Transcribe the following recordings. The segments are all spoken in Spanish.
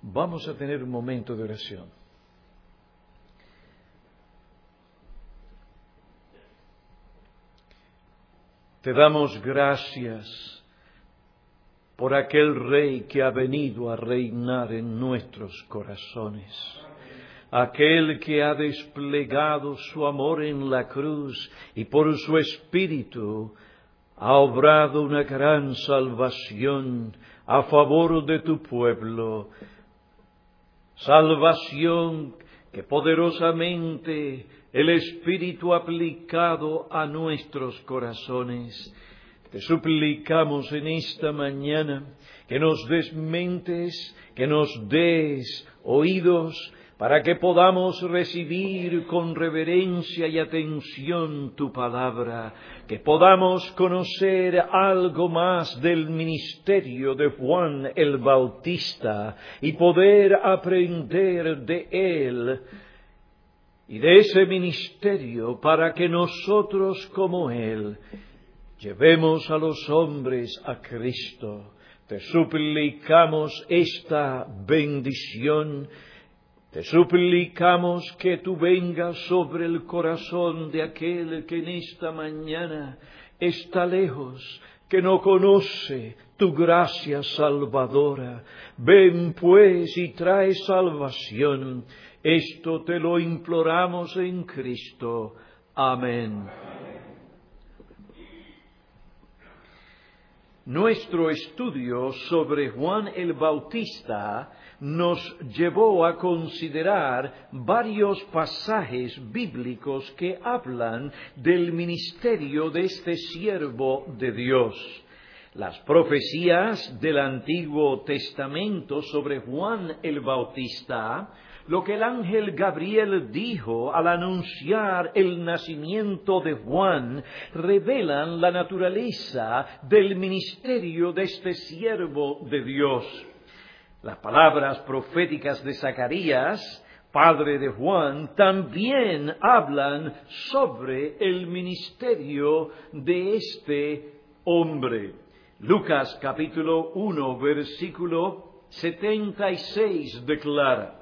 Vamos a tener un momento de oración. Te damos gracias por aquel Rey que ha venido a reinar en nuestros corazones, aquel que ha desplegado su amor en la cruz y por su Espíritu ha obrado una gran salvación a favor de tu pueblo, salvación que poderosamente el Espíritu ha aplicado a nuestros corazones. Te suplicamos en esta mañana que nos des mentes, que nos des oídos, para que podamos recibir con reverencia y atención tu palabra, que podamos conocer algo más del ministerio de Juan el Bautista y poder aprender de él y de ese ministerio para que nosotros como él llevemos a los hombres a Cristo. Te suplicamos esta bendición. Te suplicamos que tú vengas sobre el corazón de aquel que en esta mañana está lejos, que no conoce tu gracia salvadora. Ven pues y trae salvación. Esto te lo imploramos en Cristo. Amén. Nuestro estudio sobre Juan el Bautista nos llevó a considerar varios pasajes bíblicos que hablan del ministerio de este siervo de Dios. Las profecías del Antiguo Testamento sobre Juan el Bautista, lo que el ángel Gabriel dijo al anunciar el nacimiento de Juan, revelan la naturaleza del ministerio de este siervo de Dios. Las palabras proféticas de Zacarías, padre de Juan, también hablan sobre el ministerio de este hombre. Lucas capítulo 1, versículo 76 declara: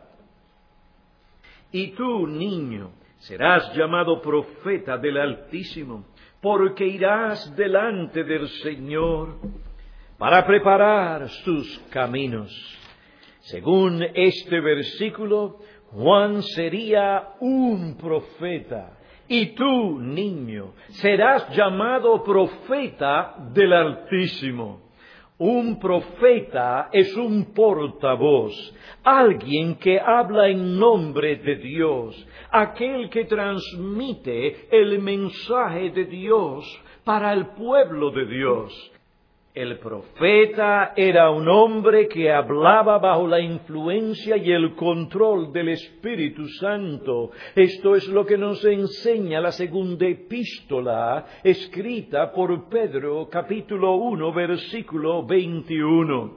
Y tú, niño, serás llamado profeta del Altísimo, porque irás delante del Señor para preparar sus caminos. Según este versículo, Juan sería un profeta, y tú, niño, serás llamado profeta del Altísimo. Un profeta es un portavoz, alguien que habla en nombre de Dios, aquel que transmite el mensaje de Dios para el pueblo de Dios. El profeta era un hombre que hablaba bajo la influencia y el control del Espíritu Santo. Esto es lo que nos enseña la segunda epístola escrita por Pedro, capítulo 1, versículo 21.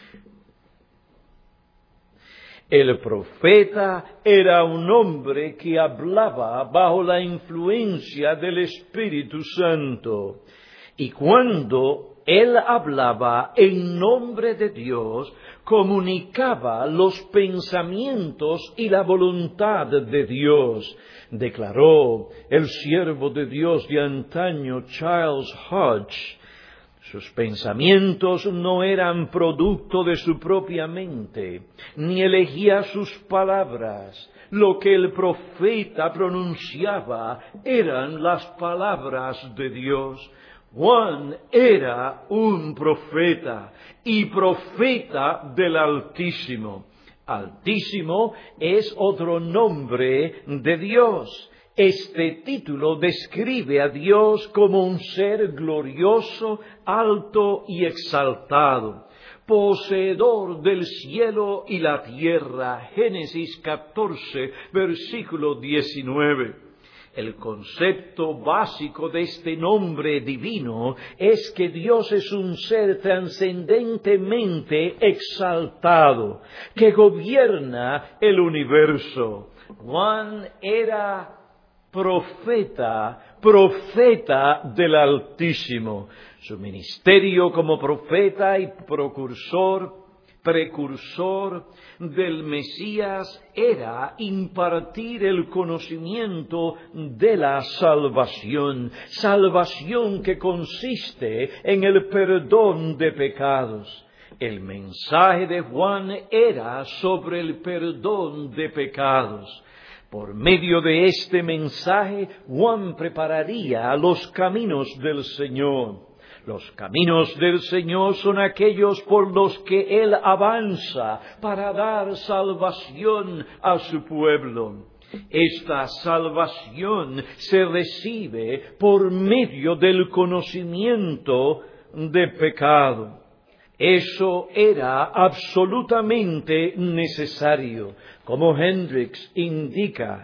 El profeta era un hombre que hablaba bajo la influencia del Espíritu Santo. Y cuando él hablaba en nombre de Dios, comunicaba los pensamientos y la voluntad de Dios. Declaró el siervo de Dios de antaño, Charles Hodge: sus pensamientos no eran producto de su propia mente, ni elegía sus palabras. Lo que el profeta pronunciaba eran las palabras de Dios. Juan era un profeta, y profeta del Altísimo. Altísimo es otro nombre de Dios. Este título describe a Dios como un ser glorioso, alto y exaltado, poseedor del cielo y la tierra. Génesis 14, versículo 19. El concepto básico de este nombre divino es que Dios es un ser trascendentemente exaltado, que gobierna el universo. Juan era profeta del Altísimo. Su ministerio como profeta y precursor precursor del Mesías era impartir el conocimiento de la salvación, salvación que consiste en el perdón de pecados. El mensaje de Juan era sobre el perdón de pecados. Por medio de este mensaje, Juan prepararía los caminos del Señor. Los caminos del Señor son aquellos por los que Él avanza para dar salvación a su pueblo. Esta salvación se recibe por medio del conocimiento de pecado. Eso era absolutamente necesario. Como Hendricks indica,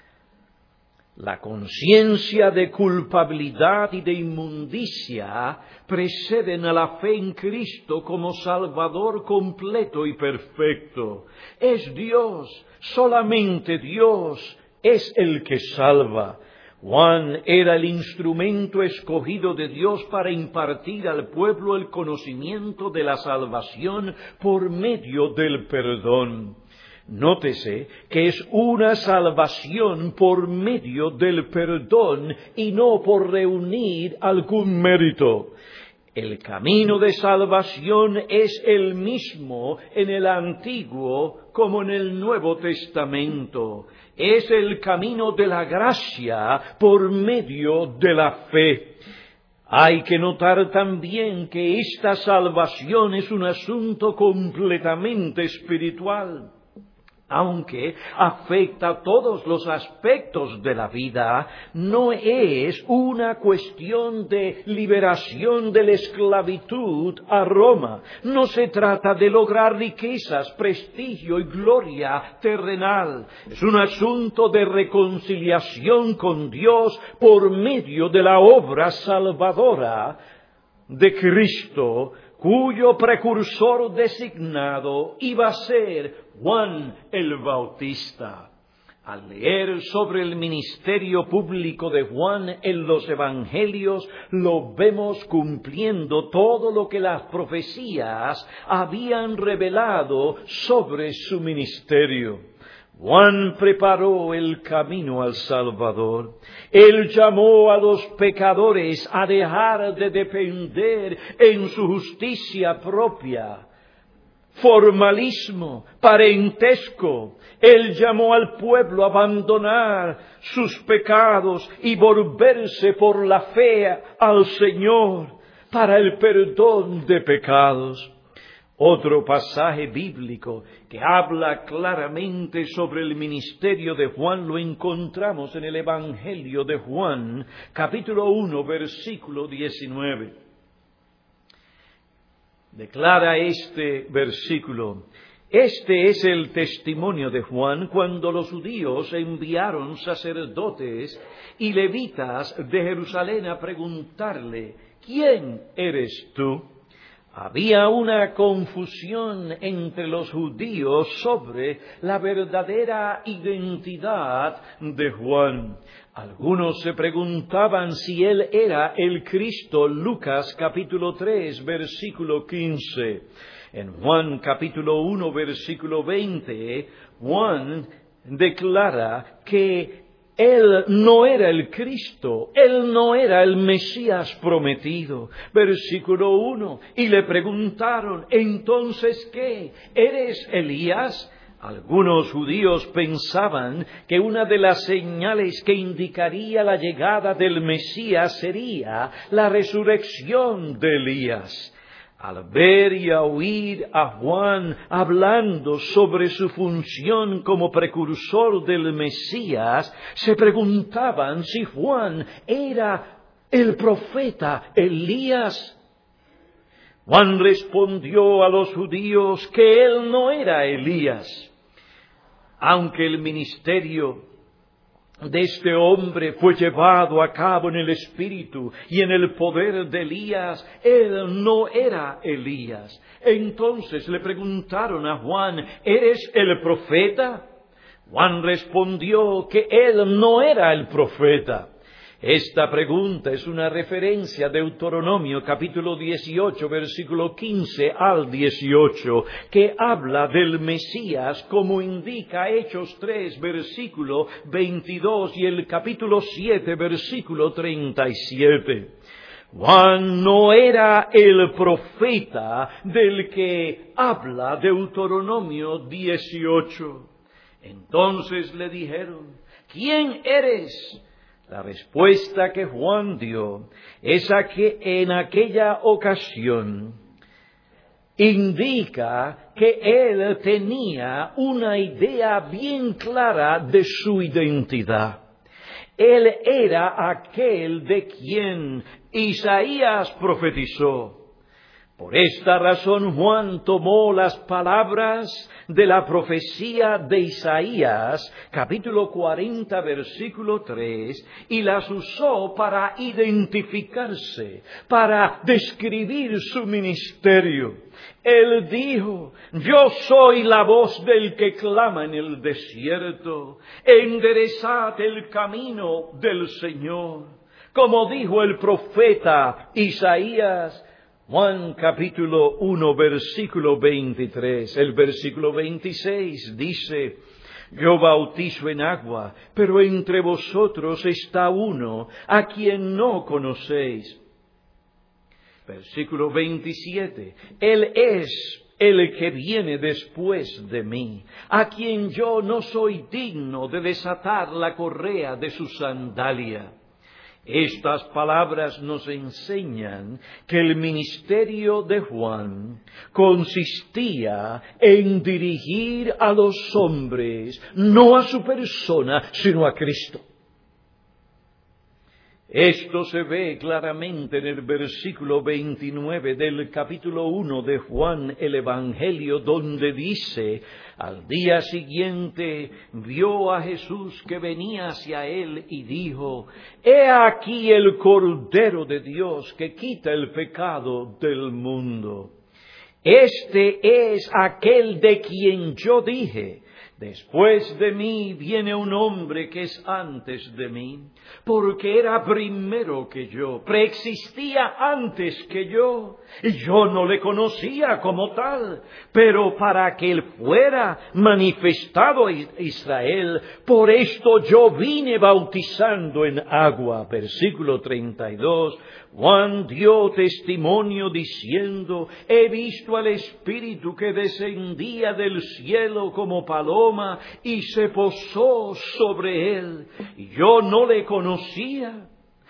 la conciencia de culpabilidad y de inmundicia preceden a la fe en Cristo como Salvador completo y perfecto. Es Dios, solamente Dios es el que salva. Juan era el instrumento escogido de Dios para impartir al pueblo el conocimiento de la salvación por medio del perdón. Nótese que es una salvación por medio del perdón y no por reunir algún mérito. El camino de salvación es el mismo en el Antiguo como en el Nuevo Testamento. Es el camino de la gracia por medio de la fe. Hay que notar también que esta salvación es un asunto completamente espiritual. Aunque afecta a todos los aspectos de la vida, no es una cuestión de liberación de la esclavitud a Roma. No se trata de lograr riquezas, prestigio y gloria terrenal. Es un asunto de reconciliación con Dios por medio de la obra salvadora de Cristo, cuyo precursor designado iba a ser Juan el Bautista. Al leer sobre el ministerio público de Juan en los Evangelios, lo vemos cumpliendo todo lo que las profecías habían revelado sobre su ministerio. Juan preparó el camino al Salvador. Él llamó a los pecadores a dejar de depender en su justicia propia. Formalismo, parentesco. Él llamó al pueblo a abandonar sus pecados y volverse por la fe al Señor para el perdón de pecados. Otro pasaje bíblico que habla claramente sobre el ministerio de Juan lo encontramos en el Evangelio de Juan, capítulo 1, versículo 19. Declara este versículo: este es el testimonio de Juan cuando los judíos enviaron sacerdotes y levitas de Jerusalén a preguntarle: ¿quién eres tú? Había una confusión entre los judíos sobre la verdadera identidad de Juan. Algunos se preguntaban si él era el Cristo. Lucas capítulo 3, versículo 15. En Juan capítulo 1, versículo 20, Juan declara que Él no era el Cristo, Él no era el Mesías prometido. Versículo 1, y le preguntaron: ¿entonces qué? ¿Eres Elías? Algunos judíos pensaban que una de las señales que indicaría la llegada del Mesías sería la resurrección de Elías. Al ver y a oír a Juan hablando sobre su función como precursor del Mesías, se preguntaban si Juan era el profeta Elías. Juan respondió a los judíos que él no era Elías. Aunque el ministerio de este hombre fue llevado a cabo en el espíritu y en el poder de Elías, él no era Elías. Entonces le preguntaron a Juan: ¿eres el profeta? Juan respondió que él no era el profeta. Esta pregunta es una referencia a Deuteronomio capítulo 18, versículo 15 al 18, que habla del Mesías, como indica Hechos 3, versículo 22 y el capítulo 7, versículo 37. Juan no era el profeta del que habla Deuteronomio 18. Entonces le dijeron, ¿quién eres? La respuesta que Juan dio es que en aquella ocasión indica que él tenía una idea bien clara de su identidad. Él era aquel de quien Isaías profetizó. Por esta razón Juan tomó las palabras de la profecía de Isaías, capítulo 40, versículo 3, y las usó para identificarse, para describir su ministerio. Él dijo, yo soy la voz del que clama en el desierto, enderezad el camino del Señor. Como dijo el profeta Isaías, Juan capítulo 1, versículo 23, el versículo 26 dice, yo bautizo en agua, pero entre vosotros está uno a quien no conocéis. Versículo 27, Él es el que viene después de mí, a quien yo no soy digno de desatar la correa de su sandalia. Estas palabras nos enseñan que el ministerio de Juan consistía en dirigir a los hombres, no a su persona, sino a Cristo. Esto se ve claramente en el versículo 29 del capítulo 1 de Juan el Evangelio, donde dice, al día siguiente vio a Jesús que venía hacia él y dijo, he aquí el Cordero de Dios que quita el pecado del mundo. Este es aquel de quien yo dije, después de mí viene un hombre que es antes de mí, porque era primero que yo, preexistía antes que yo, y yo no le conocía como tal, pero para que él fuera manifestado a Israel, por esto yo vine bautizando en agua. Versículo 32, Juan dio testimonio diciendo, he visto al Espíritu que descendía del cielo como paloma y se posó sobre él. Y yo no le conocía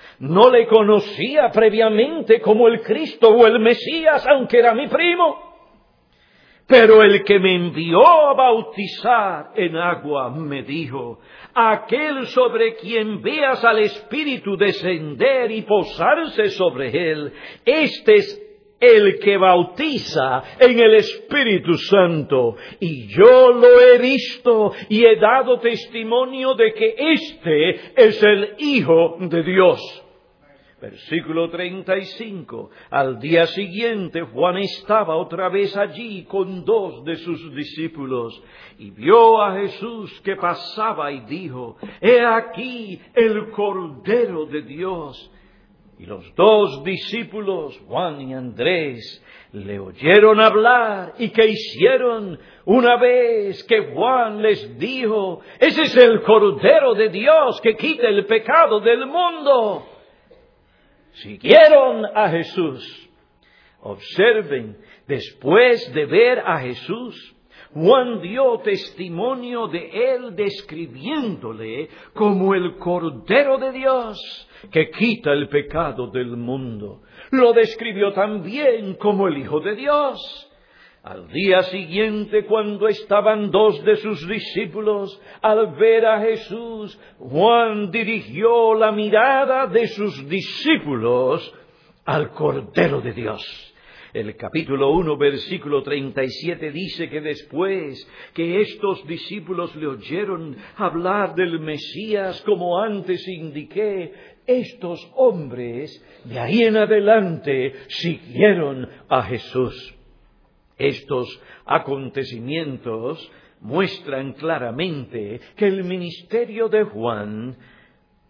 previamente como el Cristo o el Mesías, aunque era mi primo. Pero el que me envió a bautizar en agua me dijo, aquel sobre quien veas al Espíritu descender y posarse sobre él, este es el que bautiza en el Espíritu Santo. Y yo lo he visto y he dado testimonio de que este es el Hijo de Dios. Versículo 35. Al día siguiente Juan estaba otra vez allí con 2 de sus discípulos y vio a Jesús que pasaba y dijo, he aquí el Cordero de Dios. Y los 2 discípulos, Juan y Andrés, le oyeron hablar. ¿Y qué hicieron? Una vez que Juan les dijo, ese es el Cordero de Dios que quita el pecado del mundo, siguieron a Jesús. Observen, después de ver a Jesús, Juan dio testimonio de él describiéndole como el Cordero de Dios que quita el pecado del mundo. Lo describió también como el Hijo de Dios. Al día siguiente, cuando estaban 2 de sus discípulos, al ver a Jesús, Juan dirigió la mirada de sus discípulos al Cordero de Dios. El capítulo 1, versículo 37 dice que después que estos discípulos le oyeron hablar del Mesías, como antes indiqué, estos hombres de ahí en adelante siguieron a Jesús. Estos acontecimientos muestran claramente que el ministerio de Juan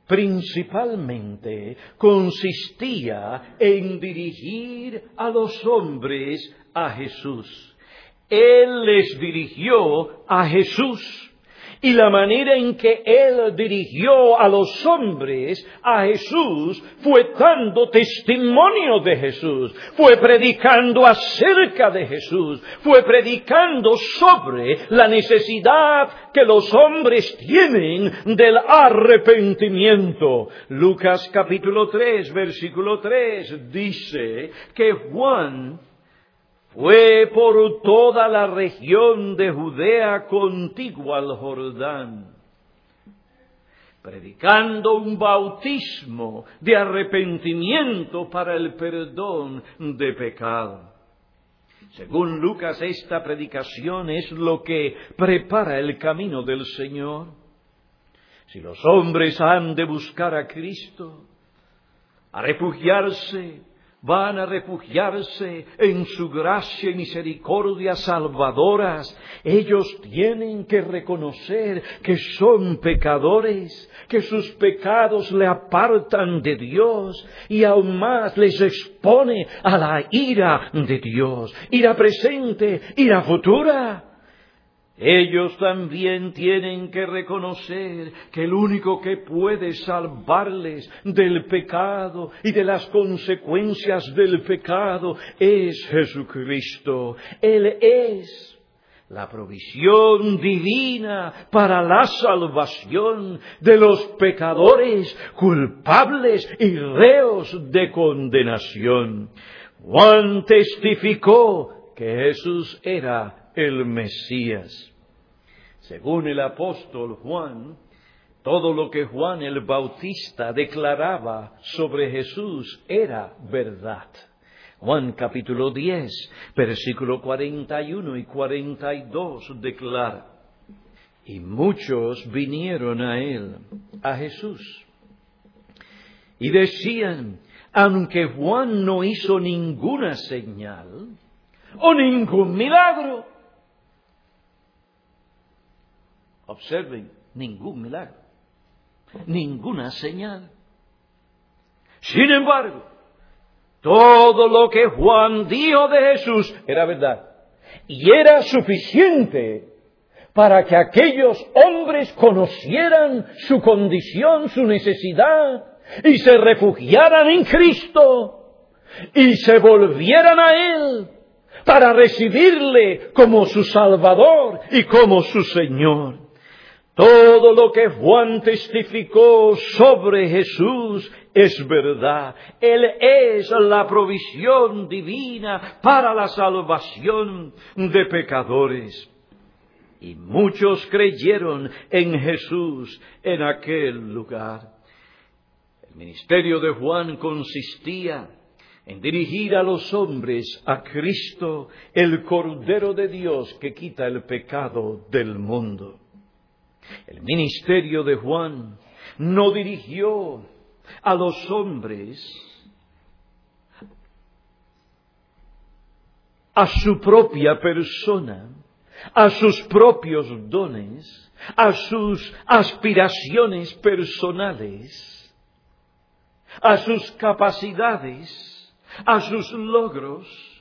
principalmente consistía en dirigir a los hombres a Jesús. Él les dirigió a Jesús. Y la manera en que Él dirigió a los hombres a Jesús fue dando testimonio de Jesús, fue predicando acerca de Jesús, fue predicando sobre la necesidad que los hombres tienen del arrepentimiento. Lucas capítulo 3, versículo 3 dice que Juan fue por toda la región de Judea contigua al Jordán, predicando un bautismo de arrepentimiento para el perdón de pecado. Según Lucas, esta predicación es lo que prepara el camino del Señor. Si los hombres han de buscar a Cristo, a refugiarse, van a refugiarse en su gracia y misericordia salvadoras. Ellos tienen que reconocer que son pecadores, que sus pecados le apartan de Dios y aún más les expone a la ira de Dios, ira presente, ira futura. Ellos también tienen que reconocer que el único que puede salvarles del pecado y de las consecuencias del pecado es Jesucristo. Él es la provisión divina para la salvación de los pecadores culpables y reos de condenación. Juan testificó que Jesús era el Mesías. Según el apóstol Juan, todo lo que Juan el Bautista declaraba sobre Jesús era verdad. Juan capítulo 10, versículo 41 y 42 declara: y muchos vinieron a él, a Jesús, y decían, aunque Juan no hizo ninguna señal o ningún milagro. Observen, ningún milagro, ninguna señal. Sin embargo, todo lo que Juan dijo de Jesús era verdad. Y era suficiente para que aquellos hombres conocieran su condición, su necesidad, y se refugiaran en Cristo, y se volvieran a Él para recibirle como su Salvador y como su Señor. Todo lo que Juan testificó sobre Jesús es verdad. Él es la provisión divina para la salvación de pecadores. Y muchos creyeron en Jesús en aquel lugar. El ministerio de Juan consistía en dirigir a los hombres a Cristo, el Cordero de Dios que quita el pecado del mundo. El ministerio de Juan no dirigió a los hombres a su propia persona, a sus propios dones, a sus aspiraciones personales, a sus capacidades, a sus logros,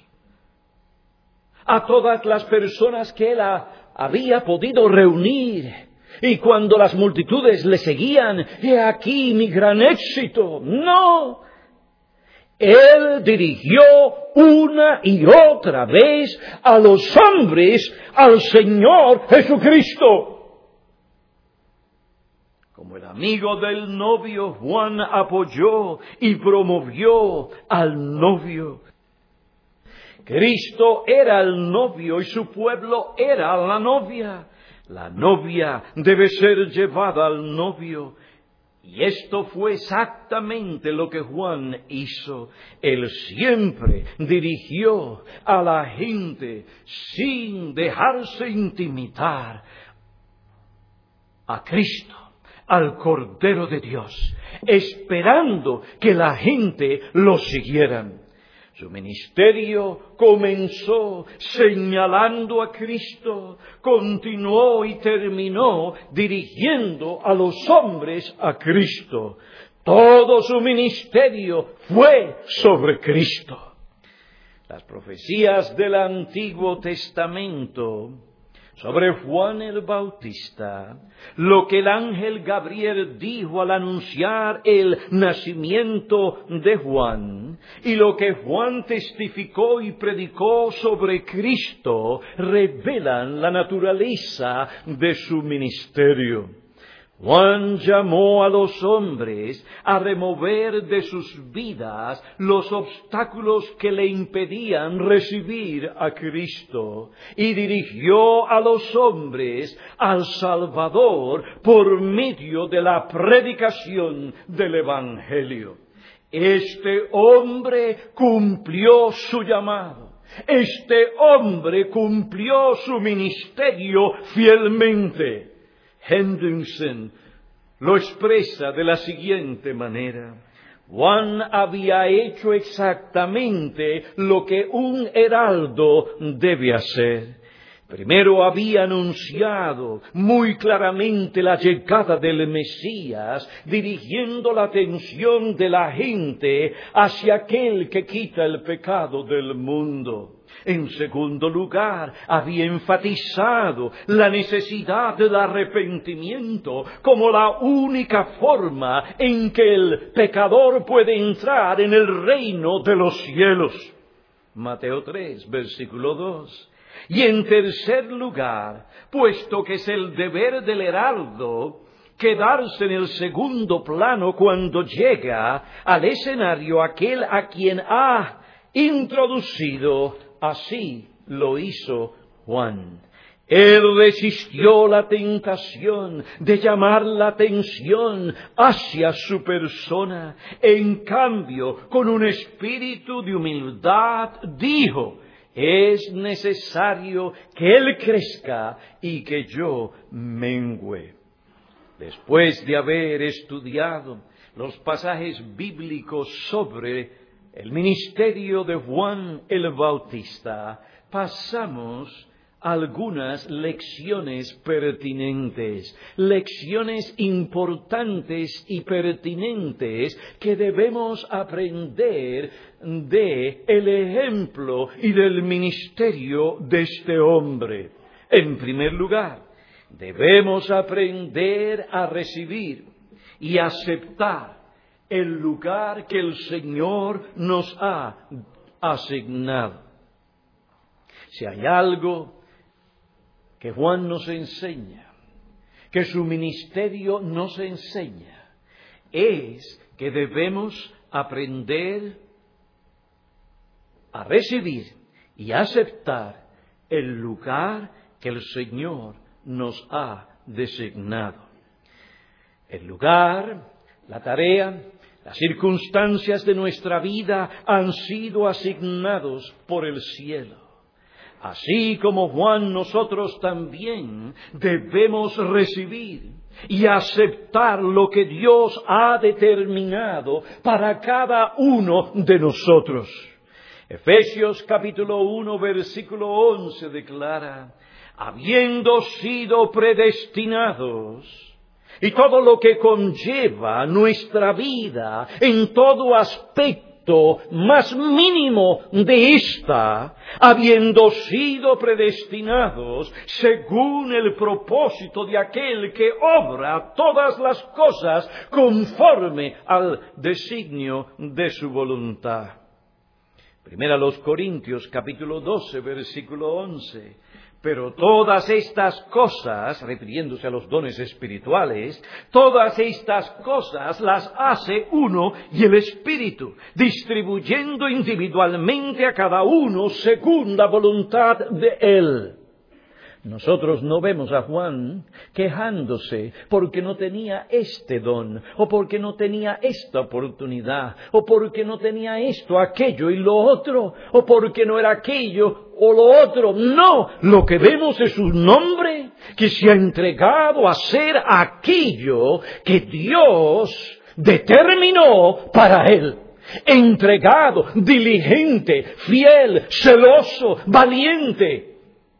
a todas las personas que él había podido reunir. Y cuando las multitudes le seguían, he aquí mi gran éxito. No. Él dirigió una y otra vez a los hombres al Señor Jesucristo. Como el amigo del novio, Juan apoyó y promovió al novio. Cristo era el novio y su pueblo era la novia. La novia debe ser llevada al novio. Y esto fue exactamente lo que Juan hizo. Él siempre dirigió a la gente sin dejarse intimidar a Cristo, al Cordero de Dios, esperando que la gente lo siguieran. Su ministerio comenzó señalando a Cristo, continuó y terminó dirigiendo a los hombres a Cristo. Todo su ministerio fue sobre Cristo. Las profecías del Antiguo Testamento sobre Juan el Bautista, lo que el ángel Gabriel dijo al anunciar el nacimiento de Juan, y lo que Juan testificó y predicó sobre Cristo, revelan la naturaleza de su ministerio. Juan llamó a los hombres a remover de sus vidas los obstáculos que le impedían recibir a Cristo y dirigió a los hombres al Salvador por medio de la predicación del Evangelio. Este hombre cumplió su llamado. Este hombre cumplió su ministerio fielmente. Henderson lo expresa de la siguiente manera: Juan había hecho exactamente lo que un heraldo debe hacer. Primero había anunciado muy claramente la llegada del Mesías, dirigiendo la atención de la gente hacia aquel que quita el pecado del mundo. En segundo lugar, había enfatizado la necesidad del arrepentimiento como la única forma en que el pecador puede entrar en el reino de los cielos. Mateo 3, versículo 2. Y en tercer lugar, puesto que es el deber del heraldo quedarse en el segundo plano cuando llega al escenario aquel a quien ha introducido, así lo hizo Juan. Él resistió la tentación de llamar la atención hacia su persona. En cambio, con un espíritu de humildad, dijo: es necesario que Él crezca y que yo mengüe. Después de haber estudiado los pasajes bíblicos sobre el ministerio de Juan el Bautista, pasamos a algunas lecciones pertinentes, lecciones importantes y pertinentes que debemos aprender de el ejemplo y del ministerio de este hombre. En primer lugar, debemos aprender a recibir y aceptar el lugar que el Señor nos ha asignado. Si hay algo que Juan nos enseña, que su ministerio nos enseña, es que debemos aprender a recibir y aceptar el lugar que el Señor nos ha designado. El lugar, la tarea, las circunstancias de nuestra vida han sido asignados por el cielo. Así como Juan, nosotros también debemos recibir y aceptar lo que Dios ha determinado para cada uno de nosotros. Efesios capítulo 1, versículo 11 declara: habiendo sido predestinados, y todo lo que conlleva nuestra vida en todo aspecto más mínimo de esta, habiendo sido predestinados según el propósito de aquel que obra todas las cosas conforme al designio de su voluntad. Primera los Corintios capítulo 12, versículo 11. Pero todas estas cosas, refiriéndose a los dones espirituales, todas estas cosas las hace uno y el Espíritu, distribuyendo individualmente a cada uno según la voluntad de Él. Nosotros no vemos a Juan quejándose porque no tenía este don, o porque no tenía esta oportunidad, o porque no tenía esto, aquello y lo otro, o porque no era aquello o lo otro. No, lo que vemos es un hombre que se ha entregado a hacer aquello que Dios determinó para él. entregado, diligente, fiel, celoso, valiente.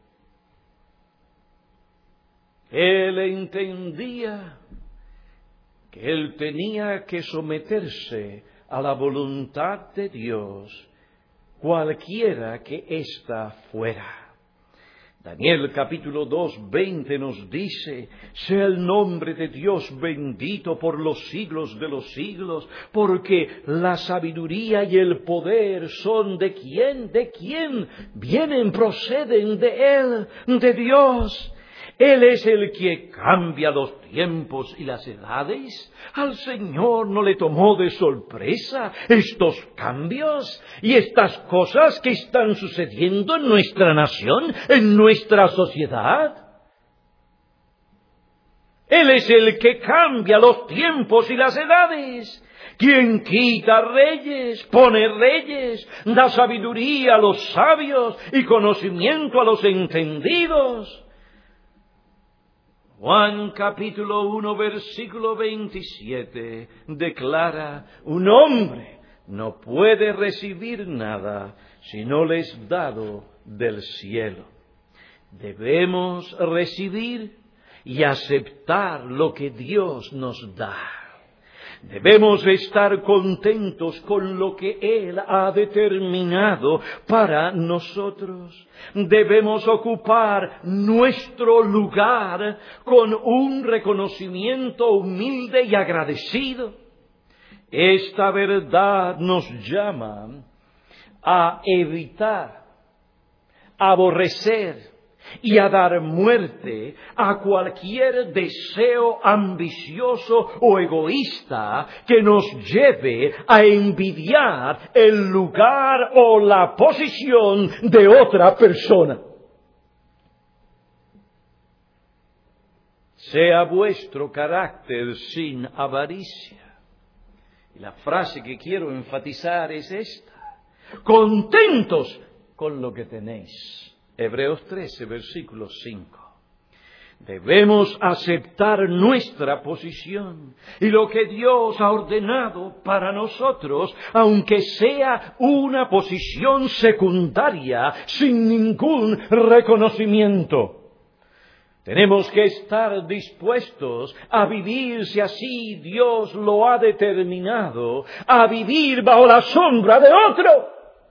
Él entendía que él tenía que someterse a la voluntad de Dios, cualquiera que ésta fuera. Daniel capítulo 2, 20 nos dice: sea el nombre de Dios bendito por los siglos de los siglos, porque la sabiduría y el poder son ¿de quién? ¿De quién? Vienen, proceden de Él, de Dios. Él es el que cambia los tiempos y las edades. Al Señor no le tomó de sorpresa estos cambios y estas cosas que están sucediendo en nuestra nación, en nuestra sociedad. Él es el que cambia los tiempos y las edades. Quien quita reyes, pone reyes, da sabiduría a los sabios y conocimiento a los entendidos. Juan capítulo 1 versículo 27 declara: un hombre no puede recibir nada si no le es dado del cielo. Debemos recibir y aceptar lo que Dios nos da. Debemos estar contentos con lo que Él ha determinado para nosotros. Debemos ocupar nuestro lugar con un reconocimiento humilde y agradecido. Esta verdad nos llama a evitar, aborrecer y a dar muerte a cualquier deseo ambicioso o egoísta que nos lleve a envidiar el lugar o la posición de otra persona. Sea vuestro carácter sin avaricia. Y la frase que quiero enfatizar es esta: contentos con lo que tenéis. Hebreos 13, versículo 5. Debemos aceptar nuestra posición y lo que Dios ha ordenado para nosotros, aunque sea una posición secundaria, sin ningún reconocimiento. Tenemos que estar dispuestos a vivir, si así Dios lo ha determinado, a vivir bajo la sombra de otro.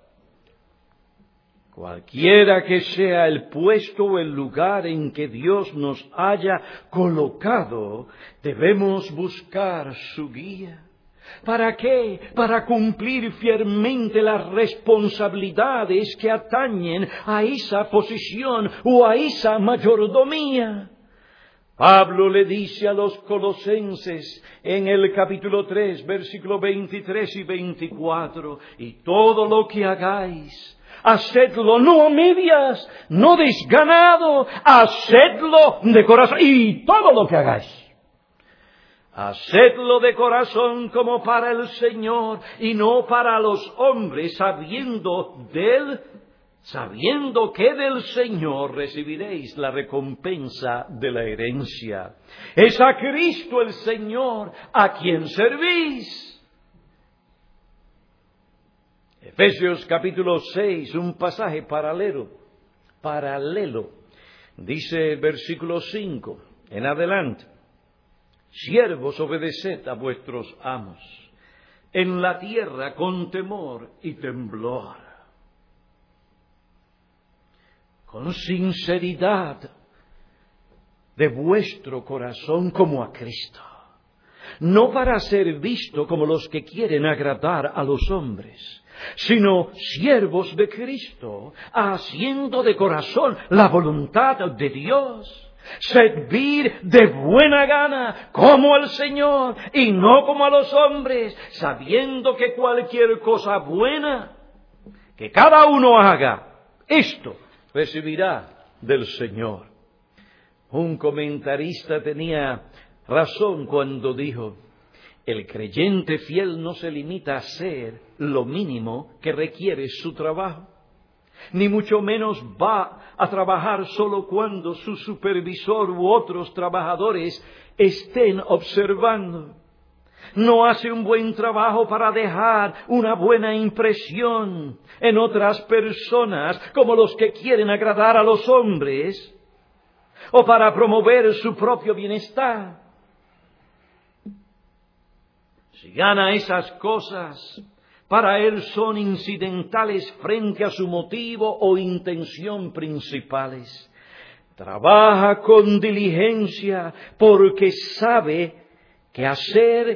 Cualquiera que sea el puesto o el lugar en que Dios nos haya colocado, debemos buscar su guía. ¿Para qué? Para cumplir fielmente las responsabilidades que atañen a esa posición o a esa mayordomía. Pablo le dice a los colosenses en el capítulo 3, versículo 23 y 24, y todo lo que hagáis, hacedlo no a medias, no desganado, hacedlo de corazón. Y todo lo que hagáis, hacedlo de corazón como para el Señor y no para los hombres, sabiendo que del Señor recibiréis la recompensa de la herencia. Es a Cristo el Señor a quien servís. Efesios capítulo 6, un pasaje paralelo. Dice el versículo 5 en adelante: siervos, obedeced a vuestros amos en la tierra con temor y temblor, con sinceridad de vuestro corazón como a Cristo, no para ser visto como los que quieren agradar a los hombres, sino siervos de Cristo, haciendo de corazón la voluntad de Dios, servir de buena gana como al Señor y no como a los hombres, sabiendo que cualquier cosa buena que cada uno haga, esto recibirá del Señor. Un comentarista tenía razón cuando dijo: el creyente fiel no se limita a hacer lo mínimo que requiere su trabajo, ni mucho menos va a trabajar solo cuando su supervisor u otros trabajadores estén observando. no hace un buen trabajo para dejar una buena impresión en otras personas, como los que quieren agradar a los hombres, o para promover su propio bienestar. Si gana esas cosas, para él son incidentales frente a su motivo o intención principales. Trabaja con diligencia porque sabe que al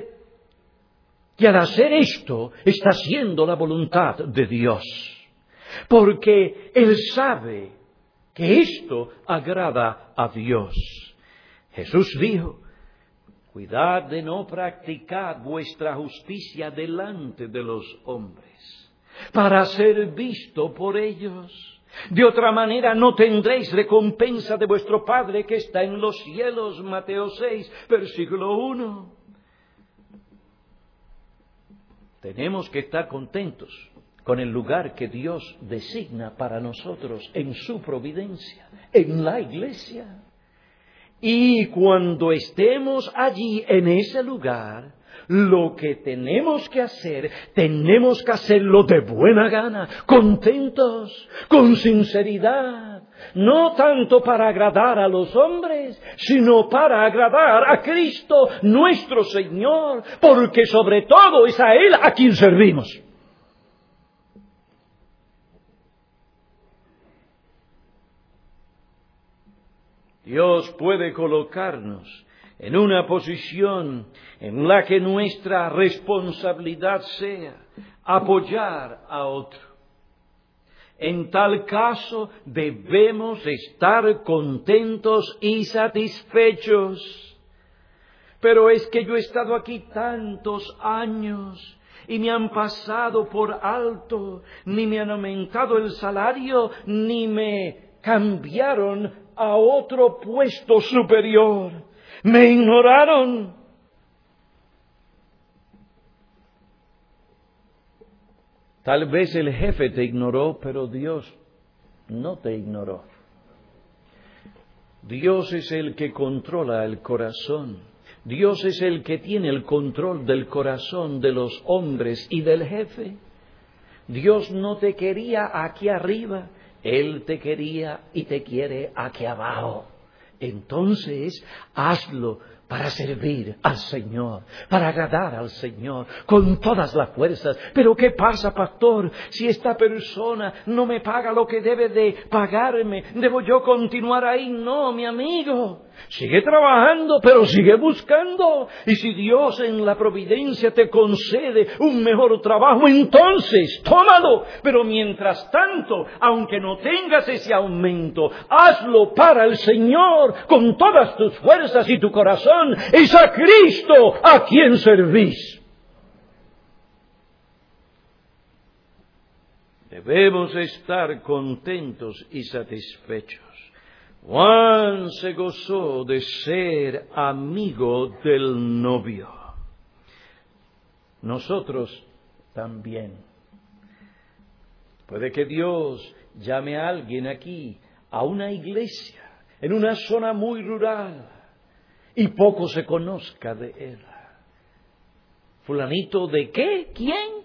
hacer esto está haciendo la voluntad de Dios. Porque él sabe que esto agrada a Dios. Jesús dijo: cuidad de no practicar vuestra justicia delante de los hombres, para ser visto por ellos. De otra manera no tendréis recompensa de vuestro Padre que está en los cielos. Mateo 6, versículo 1. Tenemos que estar contentos con el lugar que Dios designa para nosotros en su providencia, en la iglesia. Y cuando estemos allí en ese lugar, lo que tenemos que hacerlo de buena gana, contentos, con sinceridad, no tanto para agradar a los hombres, sino para agradar a Cristo nuestro Señor, porque sobre todo es a Él a quien servimos. Dios puede colocarnos en una posición en la que nuestra responsabilidad sea apoyar a otro. En tal caso debemos estar contentos y satisfechos. Pero es que yo he estado aquí tantos años y me han pasado por alto, ni me han aumentado el salario, ni me cambiaron a otro puesto superior. Me ignoraron. Tal vez el jefe te ignoró, pero Dios no te ignoró. Dios es el que controla el corazón. Dios es el que tiene el control del corazón de los hombres y del jefe. Dios no te quería aquí arriba. Él te quería y te quiere aquí abajo. Entonces, hazlo para servir al Señor, para agradar al Señor, con todas las fuerzas. Pero ¿qué pasa, pastor? Si esta persona no me paga lo que debe de pagarme, ¿debo yo continuar ahí? No, mi amigo. Sigue trabajando, pero sigue buscando. Y si Dios en la providencia te concede un mejor trabajo, entonces tómalo. Pero mientras tanto, aunque no tengas ese aumento, hazlo para el Señor con todas tus fuerzas y tu corazón. Es a Cristo a quien servís. Debemos estar contentos y satisfechos. Juan se gozó de ser amigo del novio. Nosotros también. Puede que Dios llame a alguien aquí, a una iglesia, en una zona muy rural, y poco se conozca de él. ¿Fulanito de qué? ¿Quién?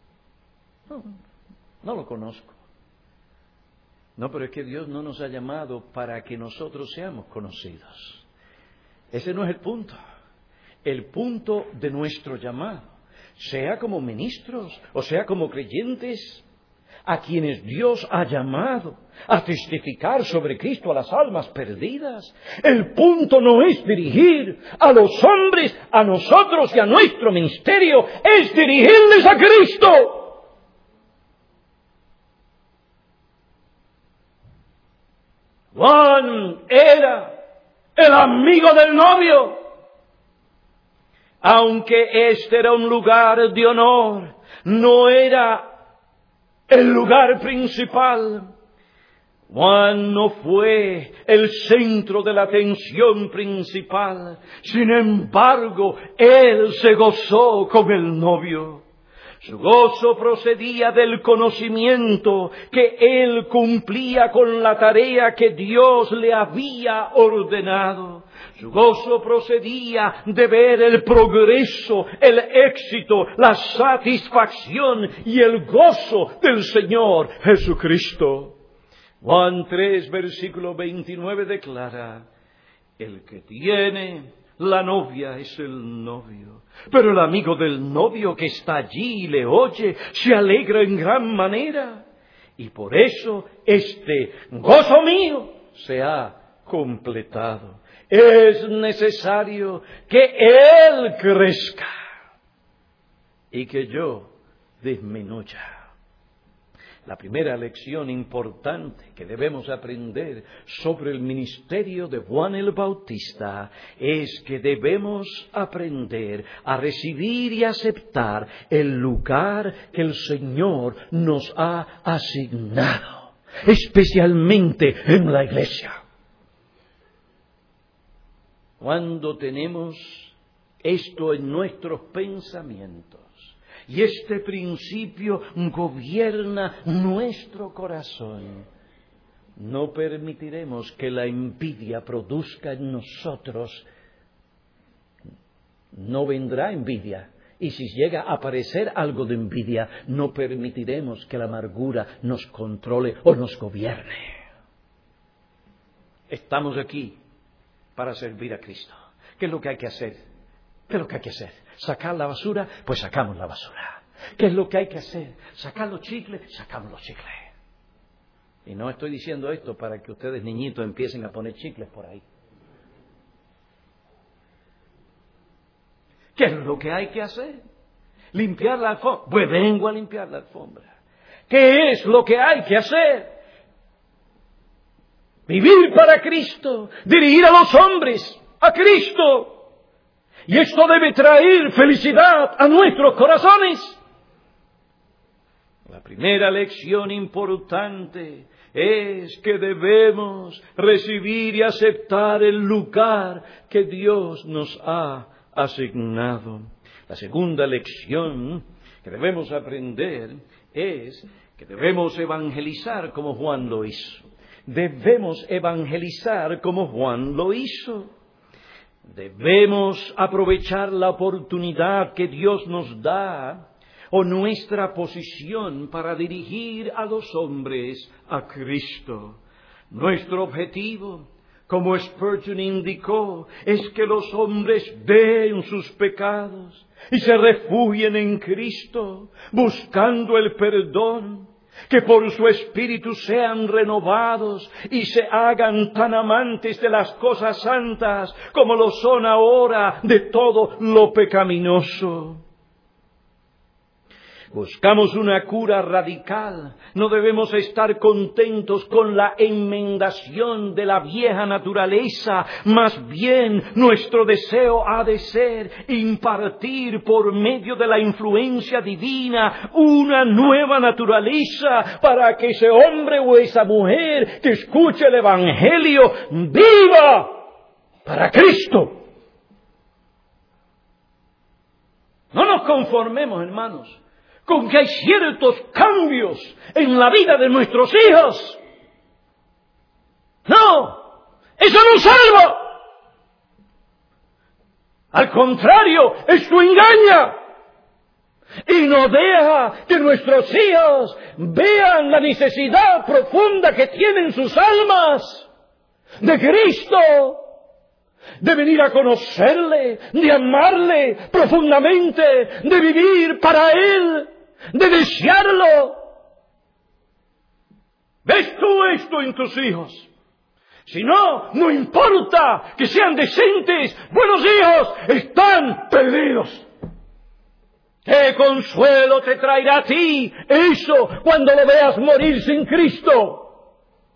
No lo conozco. No, pero es que Dios no nos ha llamado para que nosotros seamos conocidos. Ese no es el punto. El punto de nuestro llamado, sea como ministros o sea como creyentes, a quienes Dios ha llamado a testificar sobre Cristo a las almas perdidas. El punto no es dirigir a los hombres, a nosotros y a nuestro ministerio, es dirigirles a Cristo. Juan era el amigo del novio. Aunque este era un lugar de honor, no era el lugar principal. Juan no fue el centro de la atención principal. Sin embargo, él se gozó con el novio. Su gozo procedía del conocimiento que él cumplía con la tarea que Dios le había ordenado. Su gozo procedía de ver el progreso, el éxito, la satisfacción y el gozo del Señor Jesucristo. Juan 3, versículo 29 declara: el que tiene la novia es el novio, pero el amigo del novio que está allí y le oye se alegra en gran manera. Y por eso este gozo mío se ha completado. Es necesario que Él crezca y que yo disminuya. La primera lección importante que debemos aprender sobre el ministerio de Juan el Bautista es que debemos aprender a recibir y aceptar el lugar que el Señor nos ha asignado, especialmente en la iglesia. Cuando tenemos esto en nuestros pensamientos y este principio gobierna nuestro corazón, no permitiremos que la envidia produzca en nosotros. No vendrá envidia. Y si llega a aparecer algo de envidia, no permitiremos que la amargura nos controle o nos gobierne. Estamos aquí para servir a Cristo. ¿Qué es lo que hay que hacer? ¿Qué es lo que hay que hacer? ¿Sacar la basura? Pues sacamos la basura. ¿Qué es lo que hay que hacer? ¿Sacar los chicles? Sacamos los chicles. Y no estoy diciendo esto para que ustedes, niñitos, empiecen a poner chicles por ahí. ¿Qué es lo que hay que hacer? ¿Limpiar la alfombra? Pues vengo a limpiar la alfombra. ¿Qué es lo que hay que hacer? Vivir para Cristo, dirigir a los hombres a Cristo. Y esto debe traer felicidad a nuestros corazones. La primera lección importante es que debemos recibir y aceptar el lugar que Dios nos ha asignado. La segunda lección que debemos aprender es que debemos evangelizar como Juan lo hizo. Debemos evangelizar como Juan lo hizo. Debemos aprovechar la oportunidad que Dios nos da o nuestra posición para dirigir a los hombres a Cristo. Nuestro objetivo, como Spurgeon indicó, es que los hombres vean sus pecados y se refugien en Cristo, buscando el perdón, que por su Espíritu sean renovados y se hagan tan amantes de las cosas santas como lo son ahora de todo lo pecaminoso. Buscamos una cura radical. No debemos estar contentos con la enmendación de la vieja naturaleza. Más bien, nuestro deseo ha de ser impartir por medio de la influencia divina una nueva naturaleza para que ese hombre o esa mujer que escuche el Evangelio viva para Cristo. No nos conformemos, hermanos, con que hay ciertos cambios en la vida de nuestros hijos. No, eso no salva. Al contrario, esto engaña. Y no deja que nuestros hijos vean la necesidad profunda que tienen sus almas de Cristo, de venir a conocerle, de amarle profundamente, de vivir para Él, de desearlo. ¿Ves tú esto en tus hijos? Si no, no importa que sean decentes, buenos hijos, están perdidos. ¿Qué consuelo te traerá a ti eso cuando lo veas morir sin Cristo?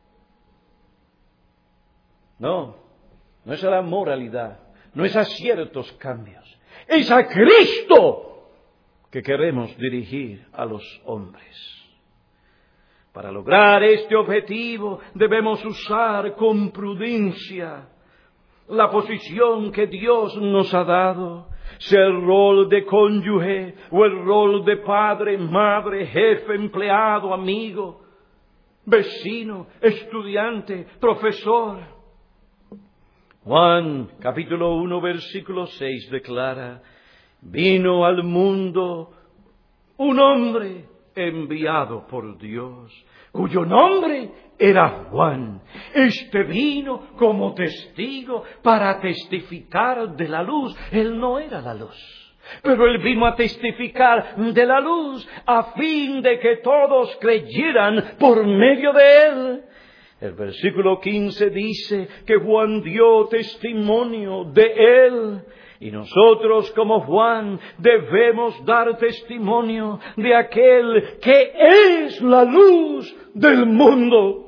No es a la moralidad, no es a ciertos cambios, es a Cristo que queremos dirigir a los hombres. Para lograr este objetivo debemos usar con prudencia la posición que Dios nos ha dado, sea el rol de cónyuge o el rol de padre, madre, jefe, empleado, amigo, vecino, estudiante, profesor. Juan, capítulo 1, versículo 6 declara: vino al mundo un hombre enviado por Dios, cuyo nombre era Juan. Este vino como testigo para testificar de la luz. Él no era la luz, pero él vino a testificar de la luz a fin de que todos creyeran por medio de él. El versículo 15 dice que Juan dio testimonio de él. Y nosotros, como Juan, debemos dar testimonio de aquel que es la luz del mundo.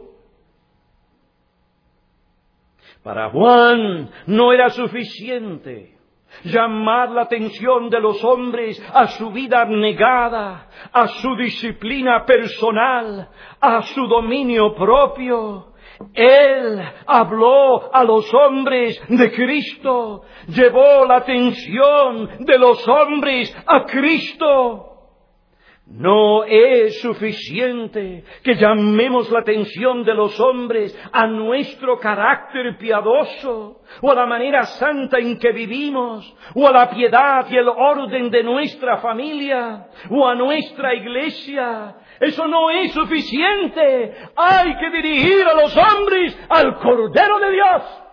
Para Juan no era suficiente llamar la atención de los hombres a su vida abnegada, a su disciplina personal, a su dominio propio. Él habló a los hombres de Cristo, llevó la atención de los hombres a Cristo. No es suficiente que llamemos la atención de los hombres a nuestro carácter piadoso, o a la manera santa en que vivimos, o a la piedad y el orden de nuestra familia, o a nuestra iglesia. Eso no es suficiente. Hay que dirigir a los hombres al Cordero de Dios.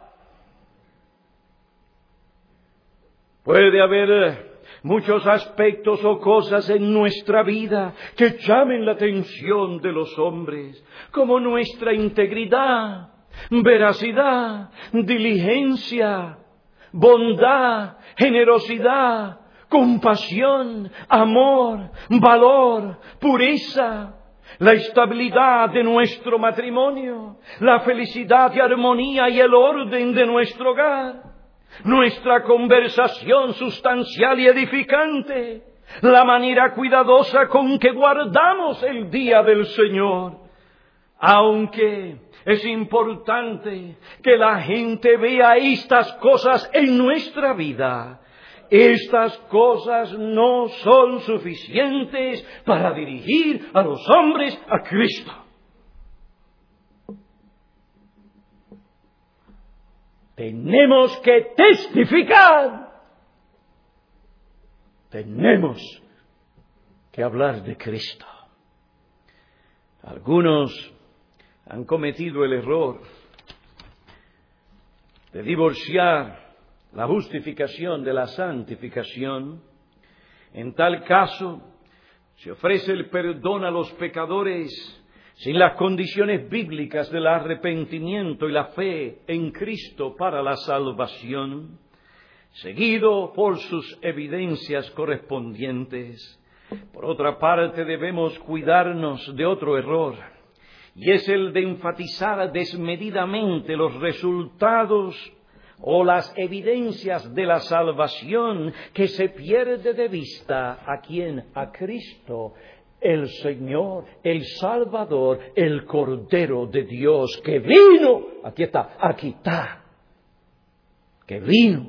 Puede haber muchos aspectos o cosas en nuestra vida que llamen la atención de los hombres, como nuestra integridad, veracidad, diligencia, bondad, generosidad, compasión, amor, valor, pureza, la estabilidad de nuestro matrimonio, la felicidad y armonía y el orden de nuestro hogar, nuestra conversación sustancial y edificante, la manera cuidadosa con que guardamos el día del Señor. Aunque es importante que la gente vea estas cosas en nuestra vida, estas cosas no son suficientes para dirigir a los hombres a Cristo. Tenemos que testificar. Tenemos que hablar de Cristo. Algunos han cometido el error de divorciar la justificación de la santificación. En tal caso, se ofrece el perdón a los pecadores sin las condiciones bíblicas del arrepentimiento y la fe en Cristo para la salvación, seguido por sus evidencias correspondientes. Por otra parte, debemos cuidarnos de otro error, y es el de enfatizar desmedidamente los resultados o las evidencias de la salvación, que se pierde de vista a quién, a Cristo, el Señor, el Salvador, el Cordero de Dios, que vino, aquí está, que vino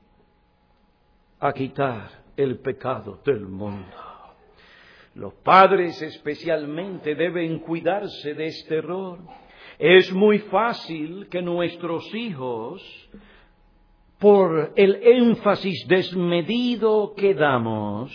a quitar el pecado del mundo. Los padres especialmente deben cuidarse de este error. Es muy fácil que nuestros hijos, por el énfasis desmedido que damos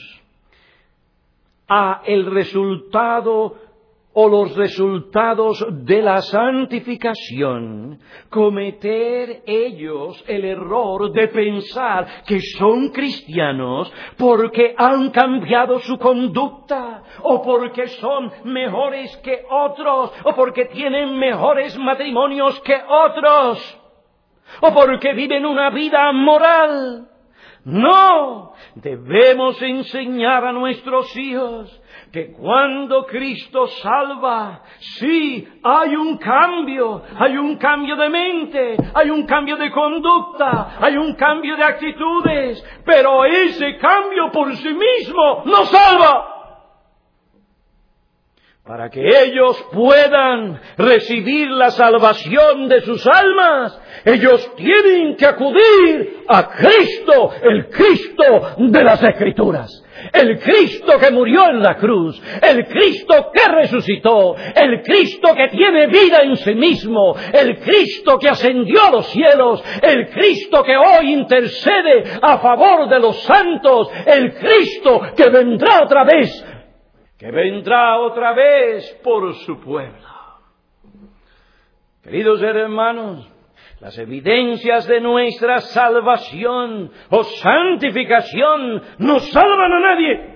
a el resultado o los resultados de la santificación, cometer ellos el error de pensar que son cristianos porque han cambiado su conducta, o porque son mejores que otros, o porque tienen mejores matrimonios que otros, o porque viven una vida moral. No, debemos enseñar a nuestros hijos que cuando Cristo salva, sí, hay un cambio de mente, hay un cambio de conducta, hay un cambio de actitudes, pero ese cambio por sí mismo no salva. para que ellos puedan recibir la salvación de sus almas, ellos tienen que acudir a Cristo, el Cristo de las Escrituras. El Cristo que murió en la cruz, el Cristo que resucitó, el Cristo que tiene vida en sí mismo, el Cristo que ascendió a los cielos, el Cristo que hoy intercede a favor de los santos, el Cristo que vendrá otra vez por su pueblo. Queridos hermanos, las evidencias de nuestra salvación o santificación no salvan a nadie.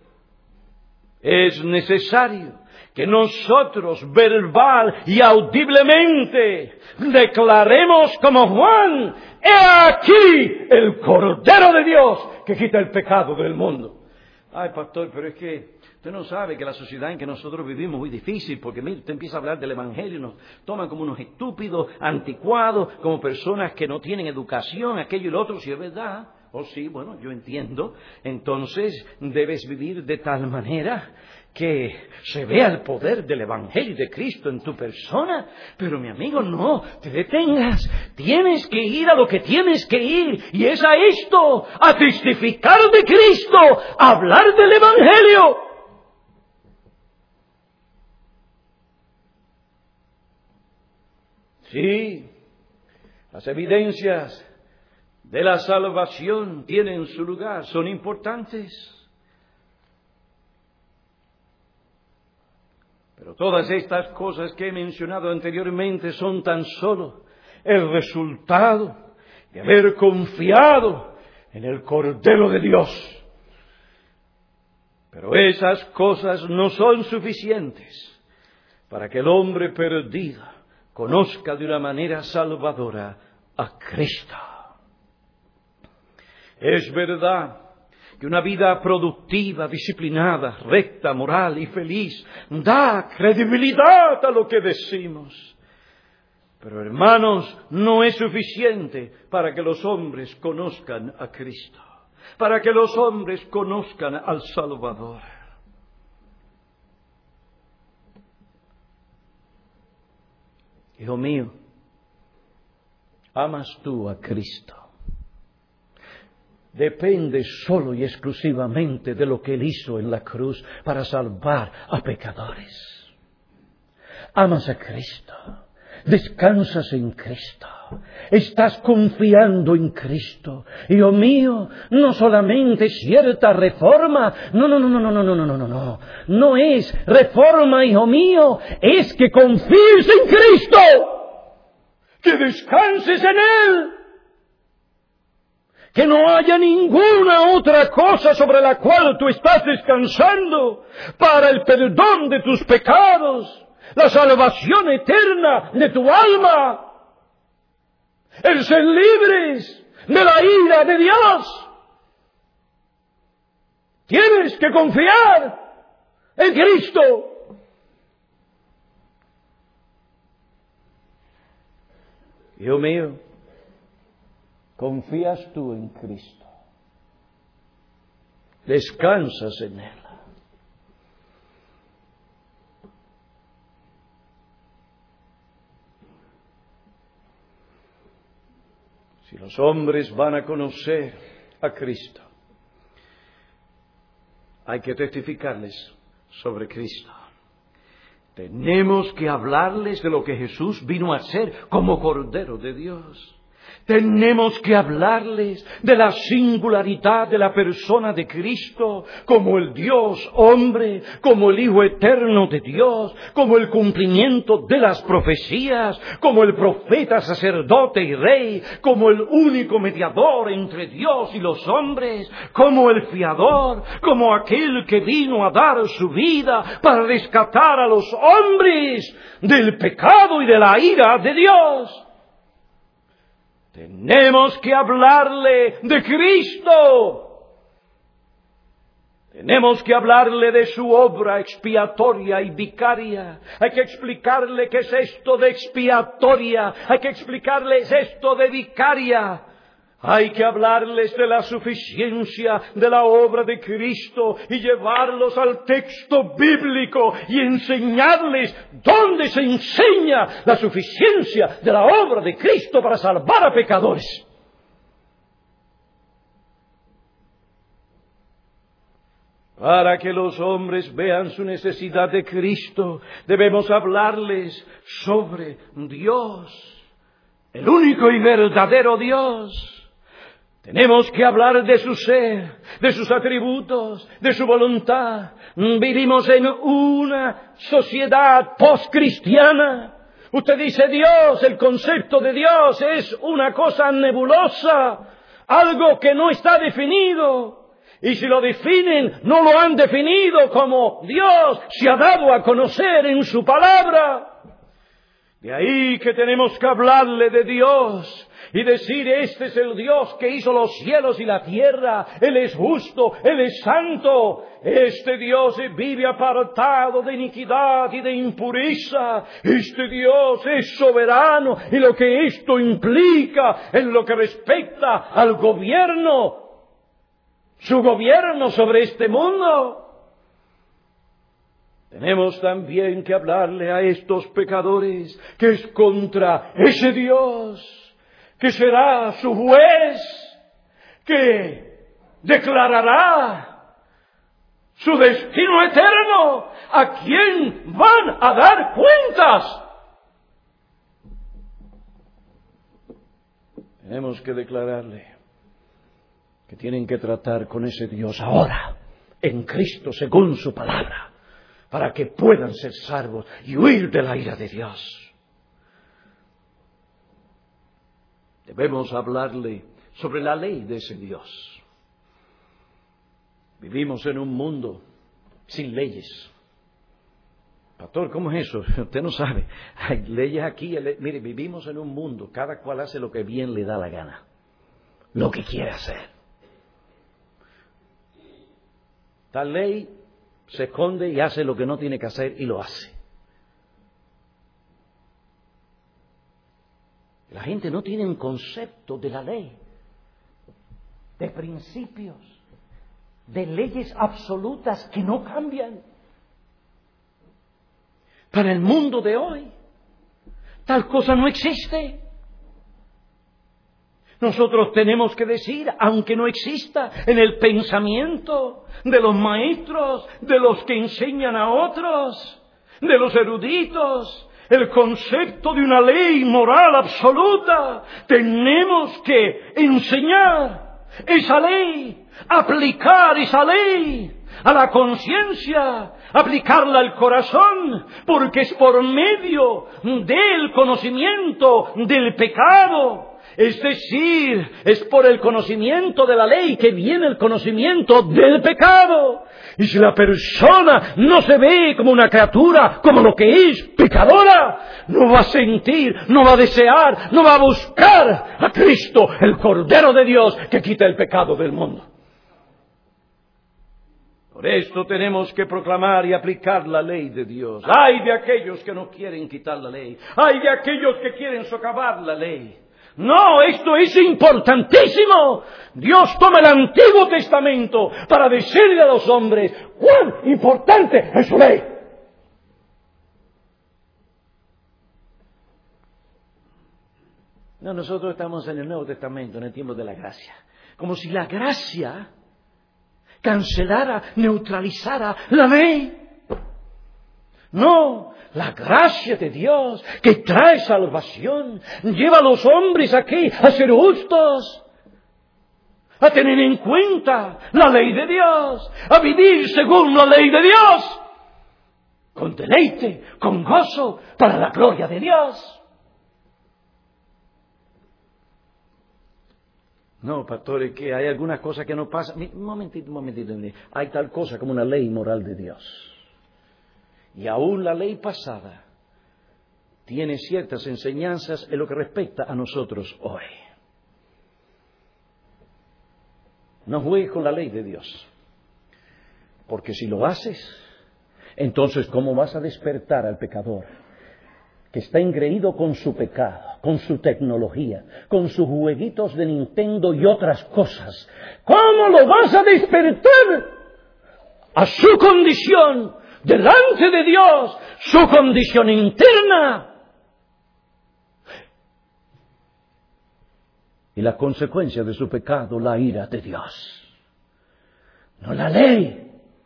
Es necesario que nosotros verbal y audiblemente declaremos como Juan: ¡He aquí el Cordero de Dios que quita el pecado del mundo! Ay, pastor, pero es que usted no sabe que la sociedad en que nosotros vivimos es muy difícil, porque mire, usted empieza a hablar del Evangelio y nos toman como unos estúpidos, anticuados, como personas que no tienen educación, aquello y lo otro. Si es verdad, sí, bueno, yo entiendo. Entonces debes vivir de tal manera que se vea el poder del Evangelio de Cristo en tu persona. Pero mi amigo, no te detengas. Tienes que ir a lo que tienes que ir. Y es a esto, a testificar de Cristo, a hablar del Evangelio. Sí, las evidencias de la salvación tienen su lugar, son importantes. Pero todas estas cosas que he mencionado anteriormente son tan solo el resultado de haber confiado en el Cordero de Dios. Pero esas cosas no son suficientes para que el hombre perdido conozca de una manera salvadora a Cristo. Es verdad que una vida productiva, disciplinada, recta, moral y feliz da credibilidad a lo que decimos. Pero hermanos, no es suficiente para que los hombres conozcan a Cristo, para que los hombres conozcan al Salvador. Hijo mío, ¿amas tú a Cristo? Depende solo y exclusivamente de lo que Él hizo en la cruz para salvar a pecadores. Amas a Cristo, descansas en Cristo, estás confiando en Cristo. Hijo mío, no solamente cierta reforma, no es reforma, hijo mío, es que confíes en Cristo, que descanses en Él, que no haya ninguna otra cosa sobre la cual tú estás descansando para el perdón de tus pecados, la salvación eterna de tu alma, el ser libres de la ira de Dios. Tienes que confiar en Cristo. Hijo mío, ¿confías tú en Cristo? ¿Descansas en Él? Si los hombres van a conocer a Cristo, hay que testificarles sobre Cristo. Tenemos que hablarles de lo que Jesús vino a hacer como Cordero de Dios. Tenemos que hablarles de la singularidad de la persona de Cristo, como el Dios hombre, como el Hijo eterno de Dios, como el cumplimiento de las profecías, como el profeta, sacerdote y rey, como el único mediador entre Dios y los hombres, como el fiador, como aquel que vino a dar su vida para rescatar a los hombres del pecado y de la ira de Dios. Tenemos que hablarle de Cristo. Tenemos que hablarle de su obra expiatoria y vicaria. Hay que explicarle qué es esto de expiatoria. Hay que explicarle qué es esto de vicaria. Hay que hablarles de la suficiencia de la obra de Cristo y llevarlos al texto bíblico y enseñarles dónde se enseña la suficiencia de la obra de Cristo para salvar a pecadores. Para que los hombres vean su necesidad de Cristo, debemos hablarles sobre Dios, el único y verdadero Dios. Tenemos que hablar de su ser, de sus atributos, de su voluntad. Vivimos en una sociedad postcristiana. Usted dice Dios, el concepto de Dios es una cosa nebulosa, algo que no está definido. Y si lo definen, no lo han definido como Dios se ha dado a conocer en su palabra. De ahí que tenemos que hablarle de Dios y decir, este es el Dios que hizo los cielos y la tierra. Él es justo, Él es santo. Este Dios vive apartado de iniquidad y de impureza. Este Dios es soberano y lo que esto implica en lo que respecta al gobierno, su gobierno sobre este mundo. Tenemos también que hablarle a estos pecadores que es contra ese Dios, que será su juez, que declarará su destino eterno, a quien van a dar cuentas. Tenemos que declararle que tienen que tratar con ese Dios ahora, en Cristo, según su palabra, para que puedan ser salvos y huir de la ira de Dios. Debemos hablarle sobre la ley de ese Dios. Vivimos en un mundo sin leyes. Pastor, ¿cómo es eso? Usted no sabe. Hay leyes aquí. Mire, vivimos en un mundo, cada cual hace lo que bien le da la gana, lo que quiere hacer. Tal ley se esconde y hace lo que no tiene que hacer y lo hace. La gente no tiene un concepto de la ley, de principios, de leyes absolutas que no cambian. Para el mundo de hoy, tal cosa no existe. Nosotros tenemos que decir, aunque no exista en el pensamiento de los maestros, de los que enseñan a otros, de los eruditos, el concepto de una ley moral absoluta, tenemos que enseñar esa ley, aplicar esa ley a la conciencia, aplicarla al corazón, porque es por medio del conocimiento del pecado. Es decir, es por el conocimiento de la ley que viene el conocimiento del pecado. Y si la persona no se ve como una criatura, como lo que es pecadora, no va a sentir, no va a desear, no va a buscar a Cristo, el Cordero de Dios que quita el pecado del mundo. Por esto tenemos que proclamar y aplicar la ley de Dios. ¡Ay de aquellos que no quieren quitar la ley! ¡Ay de aquellos que quieren socavar la ley! No, esto es importantísimo. Dios toma el Antiguo Testamento para decirle a los hombres cuán importante es su ley. No, nosotros estamos en el Nuevo Testamento, en el tiempo de la gracia. Como si la gracia cancelara, neutralizara la ley. No, la gracia de Dios que trae salvación lleva a los hombres aquí a ser justos, a tener en cuenta la ley de Dios, a vivir según la ley de Dios, con deleite, con gozo, para la gloria de Dios. No, pastores, que hay algunas cosas que no pasan. Un momentito. Hay tal cosa como una ley moral de Dios. Y aún la ley pasada tiene ciertas enseñanzas en lo que respecta a nosotros hoy. No juegues con la ley de Dios. Porque si lo haces, entonces ¿cómo vas a despertar al pecador que está engreído con su pecado, con su tecnología, con sus jueguitos de Nintendo y otras cosas. ¿Cómo lo vas a despertar a su condición delante de Dios, su condición interna? Y la consecuencia de su pecado, la ira de Dios. No la ley.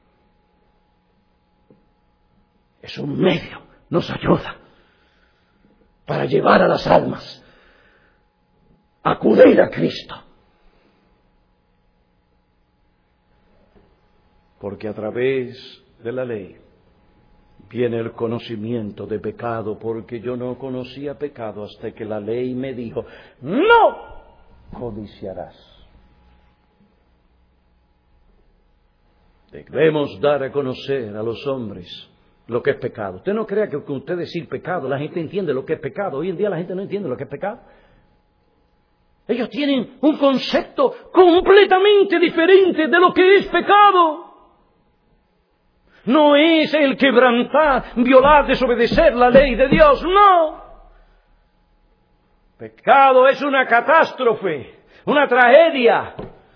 Es un medio, nos ayuda para llevar a las almas a acudir a Cristo. Porque a través de la ley viene el conocimiento de pecado, porque yo no conocía pecado hasta que la ley me dijo, no codiciarás. Debemos dar a conocer a los hombres lo que es pecado. Usted no crea que con usted decir pecado, la gente entiende lo que es pecado. Hoy en día la gente no entiende lo que es pecado. Ellos tienen un concepto completamente diferente de lo que es pecado. No es el quebrantar, violar, desobedecer la ley de Dios, no. Pecado es una catástrofe, una tragedia.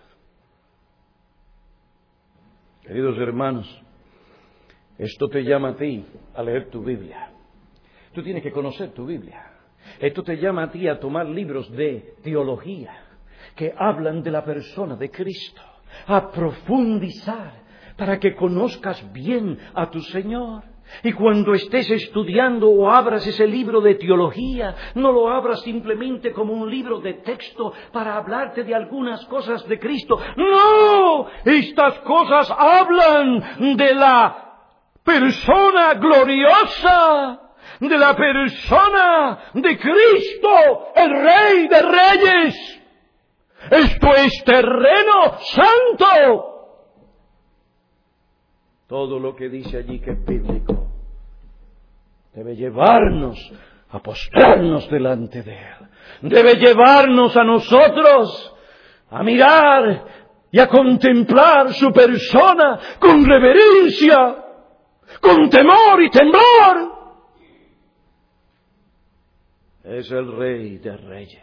Queridos hermanos, esto te llama a ti a leer tu Biblia. Tú tienes que conocer tu Biblia. Esto te llama a ti a tomar libros de teología que hablan de la persona de Cristo, a profundizar para que conozcas bien a tu Señor. Y cuando estés estudiando o abras ese libro de teología, no lo abras simplemente como un libro de texto para hablarte de algunas cosas de Cristo. ¡No! Estas cosas hablan de la persona gloriosa, de la persona de Cristo, el Rey de Reyes. Esto es terreno santo. Todo lo que dice allí que es bíblico debe llevarnos a postrarnos delante de Él. Debe llevarnos a nosotros a mirar y a contemplar su persona con reverencia, con temor y temblor. Es el Rey de Reyes.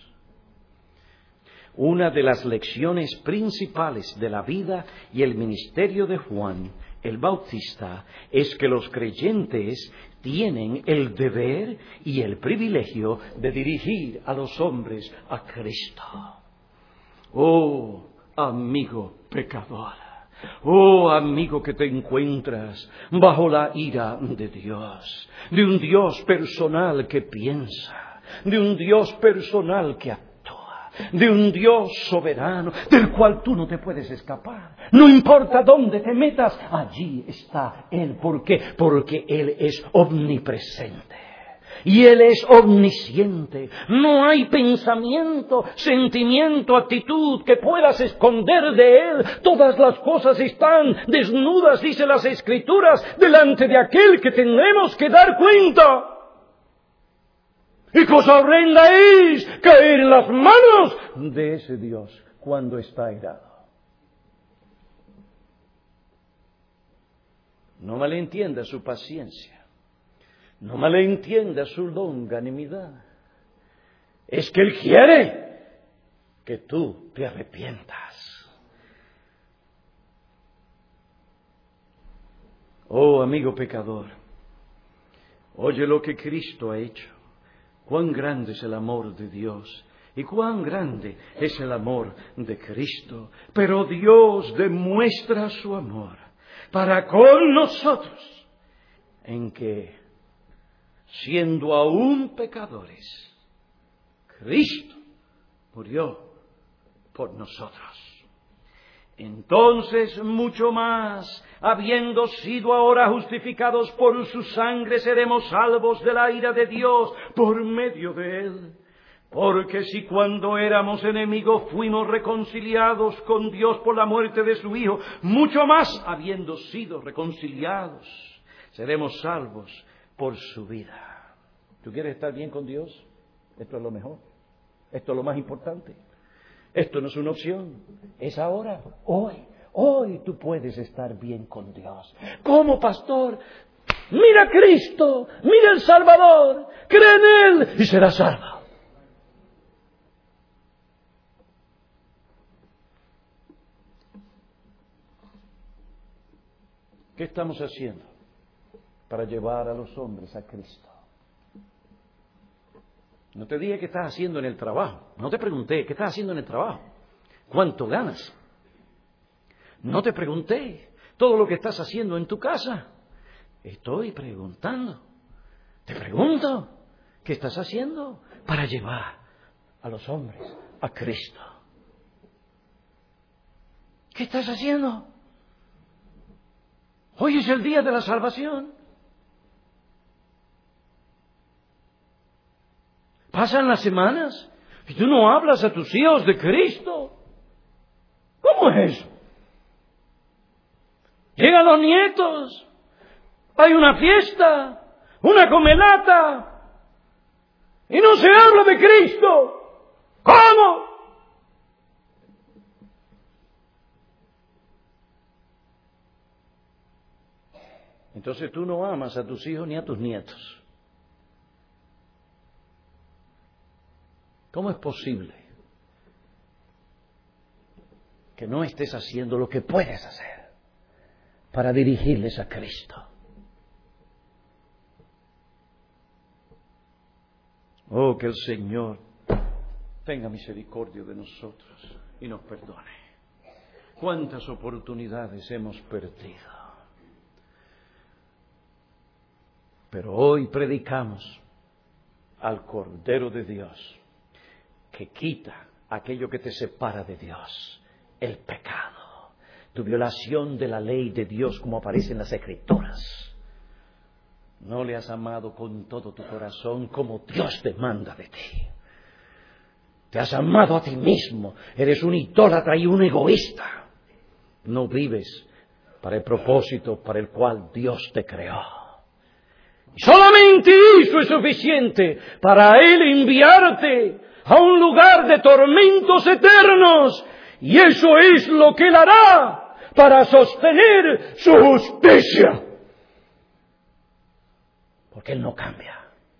Una de las lecciones principales de la vida y el ministerio de Juan el Bautista es que los creyentes tienen el deber y el privilegio de dirigir a los hombres a Cristo. Oh, amigo pecador. Oh, amigo que te encuentras bajo la ira de Dios, de un Dios personal que piensa, de un Dios personal que actúa, de un Dios soberano del cual tú no te puedes escapar. No importa dónde te metas, allí está Él. ¿Por qué? Porque Él es omnipresente. Y Él es omnisciente. No hay pensamiento, sentimiento, actitud que puedas esconder de Él. Todas las cosas están desnudas, dice las Escrituras, delante de aquel que tendremos que dar cuenta. Y cosa horrenda es caer en las manos de ese Dios cuando está airado. No malentienda su paciencia. No malentienda su longanimidad. Es que Él quiere que tú te arrepientas. Oh, amigo pecador, oye lo que Cristo ha hecho. Cuán grande es el amor de Dios y cuán grande es el amor de Cristo. Pero Dios demuestra su amor para con nosotros en que, siendo aún pecadores, Cristo murió por nosotros. Entonces, mucho más, habiendo sido ahora justificados por su sangre, seremos salvos de la ira de Dios por medio de Él. Porque si cuando éramos enemigos fuimos reconciliados con Dios por la muerte de su Hijo, mucho más, habiendo sido reconciliados, seremos salvos por su vida. ¿Tú quieres estar bien con Dios? Esto es lo mejor. Esto es lo más importante. Esto no es una opción. Es ahora, hoy. Hoy tú puedes estar bien con Dios. ¿Cómo, pastor? Mira a Cristo, mira al Salvador, cree en Él y serás salvo. ¿Qué estamos haciendo para llevar a los hombres a Cristo? No te dije qué estás haciendo en el trabajo. No te pregunté qué estás haciendo en el trabajo. ¿Cuánto ganas? No te pregunté todo lo que estás haciendo en tu casa. Estoy preguntando. Te pregunto, ¿qué estás haciendo para llevar a los hombres a Cristo? ¿Qué estás haciendo? Hoy es el día de la salvación. Pasan las semanas y tú no hablas a tus hijos de Cristo. ¿Cómo es eso? Llegan los nietos, hay una fiesta, una comelata, y no se habla de Cristo. ¿Cómo? Entonces tú no amas a tus hijos ni a tus nietos. ¿Cómo es posible que no estés haciendo lo que puedes hacer para dirigirles a Cristo? Oh, que el Señor tenga misericordia de nosotros y nos perdone. ¿Cuántas oportunidades hemos perdido? Pero hoy predicamos al Cordero de Dios, que quita aquello que te separa de Dios, el pecado, tu violación de la ley de Dios como aparece en las Escrituras. No le has amado con todo tu corazón como Dios demanda de ti. Te has amado a ti mismo, eres un idólatra y un egoísta. No vives para el propósito para el cual Dios te creó. Y solamente eso es suficiente para Él enviarte a un lugar de tormentos eternos. Y eso es lo que Él hará para sostener su justicia. Porque Él no cambia.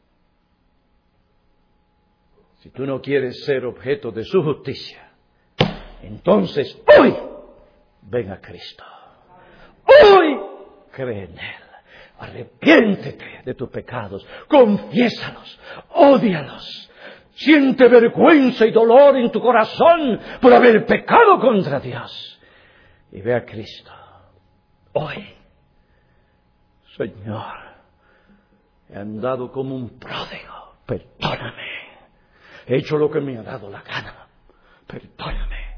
Si tú no quieres ser objeto de su justicia, entonces hoy ven a Cristo. Hoy cree en Él. Arrepiéntete de tus pecados, confiésalos, ódialos. Siente vergüenza y dolor en tu corazón por haber pecado contra Dios. Y ve a Cristo. Hoy, Señor, he andado como un pródigo. Perdóname. He hecho lo que me ha dado la gana. Perdóname.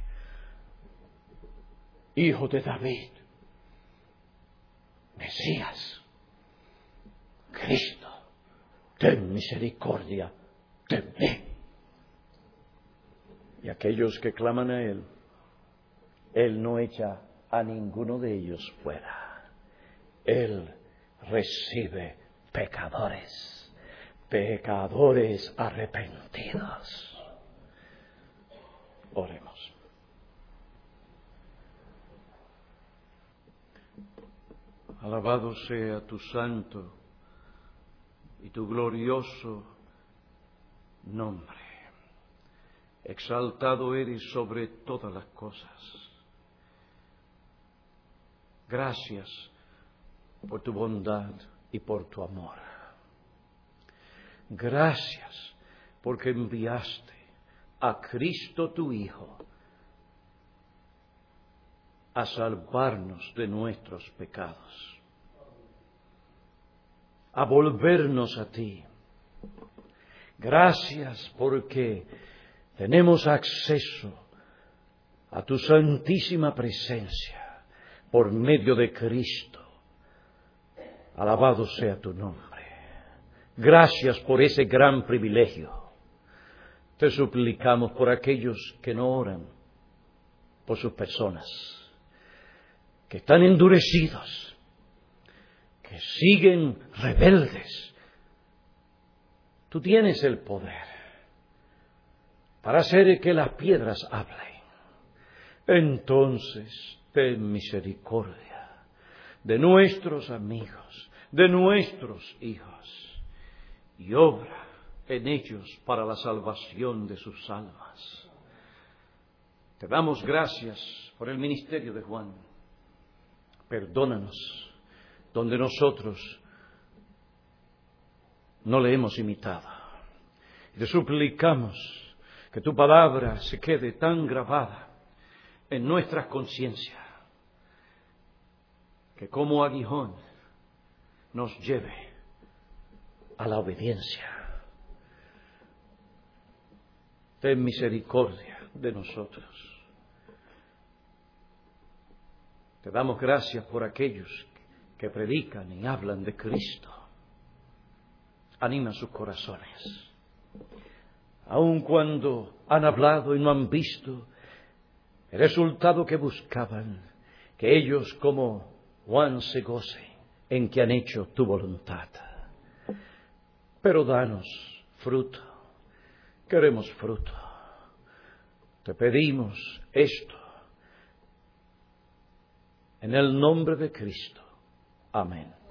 Hijo de David. Mesías. Cristo, ten misericordia de mí. Y aquellos que claman a Él, Él no echa a ninguno de ellos fuera. Él recibe pecadores, pecadores arrepentidos. Oremos. Alabado sea tu santo y tu glorioso nombre. Exaltado eres sobre todas las cosas. Gracias por tu bondad y por tu amor. Gracias porque enviaste a Cristo tu Hijo a salvarnos de nuestros pecados, a volvernos a ti. Gracias porque tenemos acceso a tu santísima presencia por medio de Cristo. Alabado sea tu nombre. Gracias por ese gran privilegio. Te suplicamos por aquellos que no oran por sus personas, que están endurecidos, que siguen rebeldes. Tú tienes el poder para hacer que las piedras hablen. Entonces, ten misericordia de nuestros amigos, de nuestros hijos, y obra en ellos para la salvación de sus almas. Te damos gracias por el ministerio de Juan. Perdónanos donde nosotros no le hemos imitado. Y te suplicamos que tu palabra se quede tan grabada en nuestras conciencias, que como aguijón nos lleve a la obediencia. Ten misericordia de nosotros. Te damos gracias por aquellos que predican y hablan de Cristo. Anima sus corazones. Aun cuando han hablado y no han visto el resultado que buscaban, que ellos como Juan se gocen en que han hecho tu voluntad. Pero danos fruto. Queremos fruto. Te pedimos esto en el nombre de Cristo. Amén.